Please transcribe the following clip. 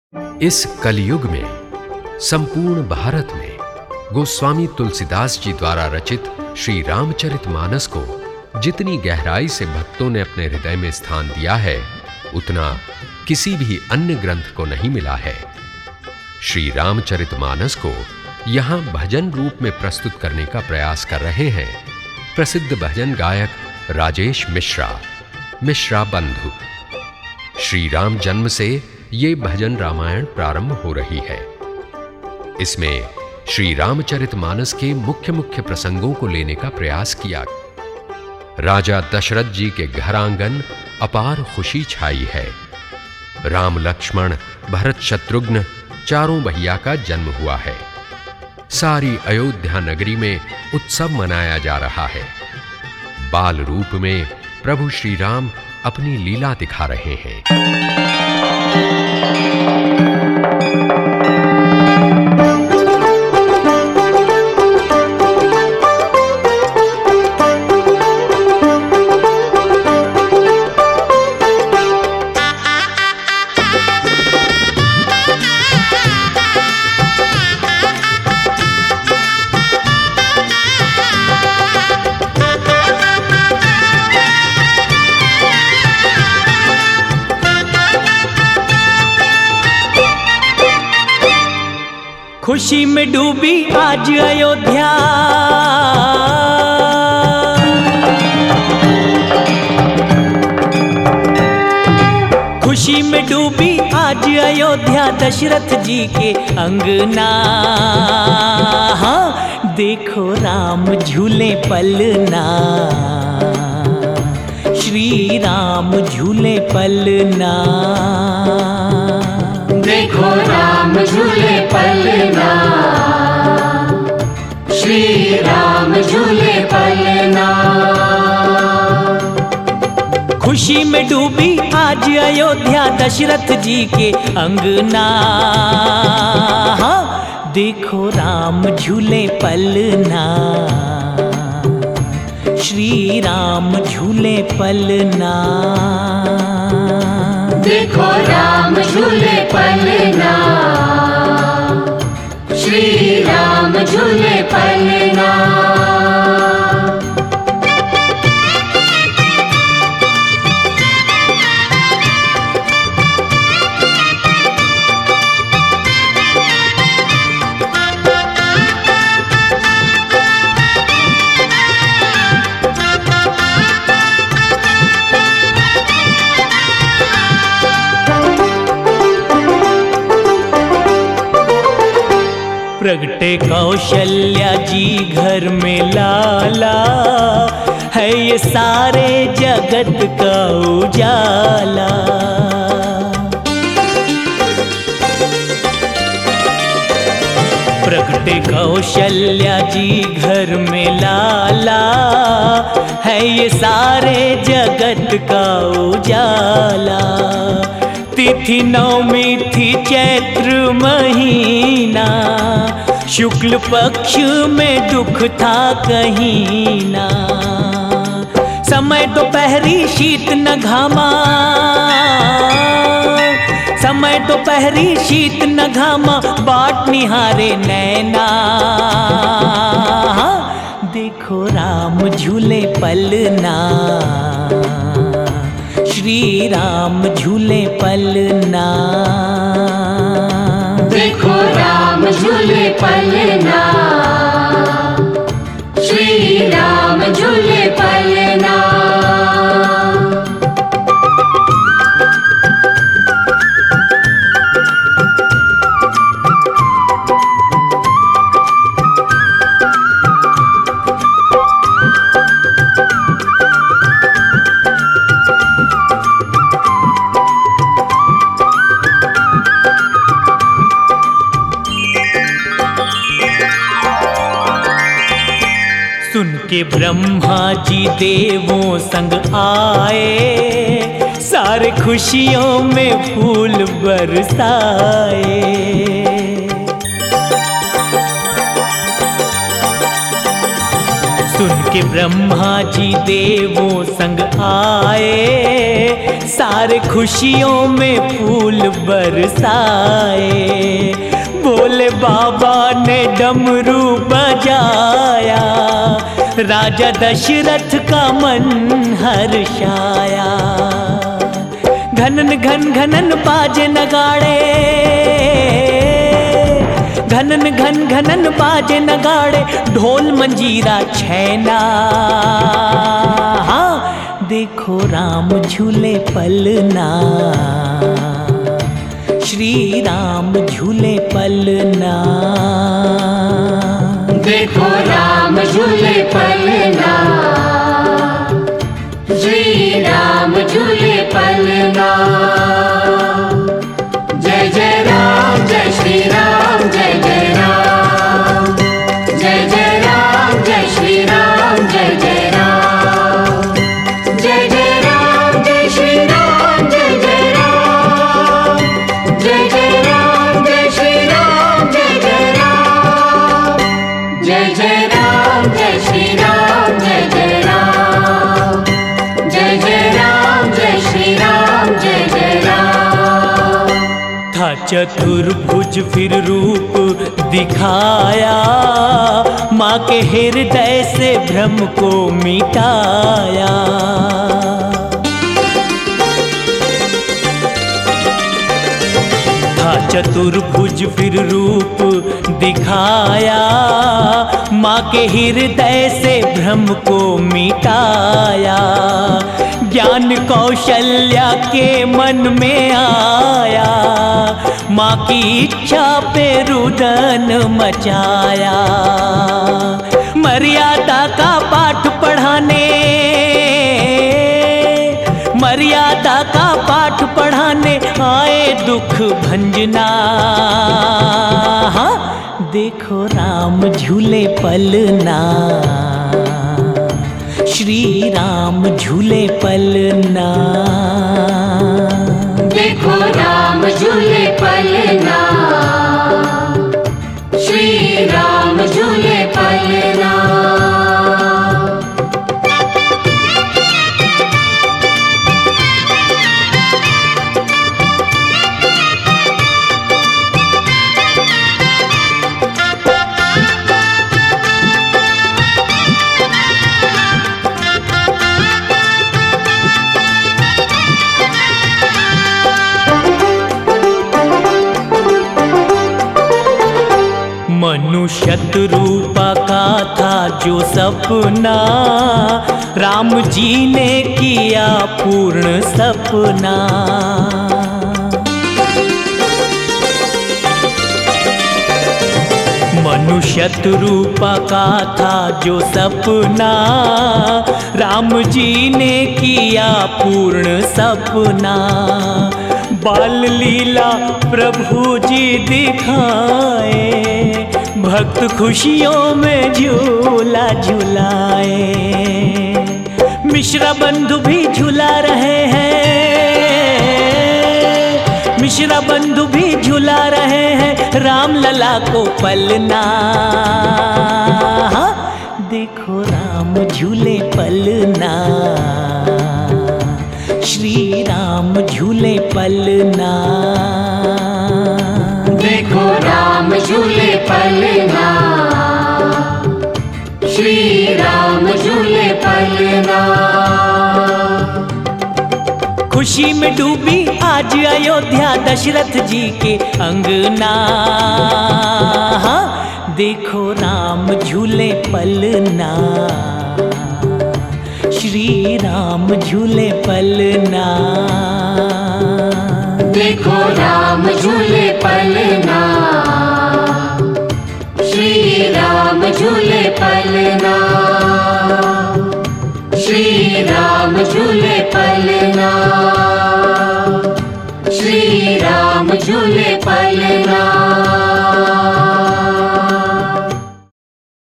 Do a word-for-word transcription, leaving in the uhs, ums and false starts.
इस कलयुग में संपूर्ण भारत में गोस्वामी तुलसीदास जी द्वारा रचित श्री रामचरितमानस को जितनी गहराई से भक्तों ने अपने हृदय में स्थान दिया है, उतना किसी भी अन्य ग्रंथ को नहीं मिला है। श्री रामचरितमानस को यहाँ भजन रूप में प्रस्तुत करने का प्रयास कर रहे हैं प्रसिद्ध भजन गायक राजेश मिश्रा, मिश्रा बंधु। श्री राम जन्म से ये भजन रामायण प्रारंभ हो रही है। इसमें श्री रामचरितमानस के मुख्य मुख्य प्रसंगों को लेने का प्रयास किया। राजा दशरथ जी के घर आंगन अपार खुशी छाई है। राम लक्ष्मण भरत शत्रुघ्न चारों भैया का जन्म हुआ है। सारी अयोध्या नगरी में उत्सव मनाया जा रहा है। बाल रूप में प्रभु श्री राम अपनी लीला दिखा रहे हैं। खुशी में डूबी आज अयोध्या, खुशी में डूबी आज अयोध्या दशरथ जी के अंगना। हाँ, देखो राम झूले पलना, श्री राम झूले पलना। देखो राम झूले पलना, श्री राम झूले पलना। खुशी में डूबी आज अयोध्या दशरथ जी के अंगना। हाँ, देखो राम झूले पलना, श्री राम झूले पलना। देखो राम झूले पलना, श्री राम झूले पलना। प्रगटे कौशल्या जी घर में लाला, है ये सारे जगत का उजाला। प्रगटे कौशल्या जी घर में लाला, है ये सारे जगत का उजाला। तिथि नवमी थी चैत्र महीना, शुक्ल पक्ष में दुख था कहीं ना। समय दोपहरी शीत न घामा, समय दोपहरी शीत न घामा, बाट निहारे नैना। देखो राम झूले पलना, श्री राम झूले पलना। देखो राम झूले पलना, श्री राम झूले पलना। सुन के ब्रह्मा जी देवों संग आए, सारे खुशियों में फूल बरसाए। सुन कि ब्रह्मा जी देवों संग आए, सारे खुशियों में फूल बरसाए। बोले बाबा ने डमरू बजाया, राजा दशरथ का मन हर्षाया। घनन घन घनन बाजे नगाड़े, घनन घन घनन बाजे नगाड़े, ढोल मंजीरा छैना। हाँ देखो राम झूले पलना, श्री राम झूले पलना। देखो राम झूले पलना, श्री राम झूले पलना। जय जय राम जय श्री राम, जय जय राम, जय जय राम जय श्री राम, जय जय राम, जय जय राम जय श्री राम, जय जय राम, जय जय राम जय श्री राम, जय जय राम, जय जय राम जय श्री राम, जय जय राम, जय जय राम जय श्री राम, जय जय राम। था चतुर्भुज फिर रूप दिखाया, माँ के हृदय से भ्रम को मिटाया। था चतुर्भुज फिर रूप दिखाया, माँ के हृदय से भ्रम को मिटाया। ज्ञान कौशल्या के मन में आया, माँ की इच्छा पे रुदन मचाया। मर्यादा का पाठ पढ़ाने, मर्यादा का पाठ पढ़ाने आए दुख भंजना। हाँ देखो राम झूले पलना, श्री राम झूले पलना। देखो राम झूले पलना, श्री राम झूले पलना। मनुष्यत रूपा का था जो सपना, राम जी ने किया पूर्ण सपना। मनुष्यत रूपा का था जो सपना, राम जी ने किया पूर्ण सपना। बाल लीला प्रभु जी दिखाए, भक्त खुशियों में झूला झुलाए। मिश्रा बंधु भी झुला रहे हैं, मिश्रा बंधु भी झुला रहे हैं, राम लला को पलना। देखो राम झूले पलना, श्री राम झूले पलना। देखो राम झूले पलना, श्री राम झूले पलना। खुशी में डूबी आज अयोध्या दशरथ जी के अंगना। देखो राम झूले पलना, श्री राम झूले पलना। देखो राम झूले पलना, श्री राम झूले पलना, श्री राम झूले पलना।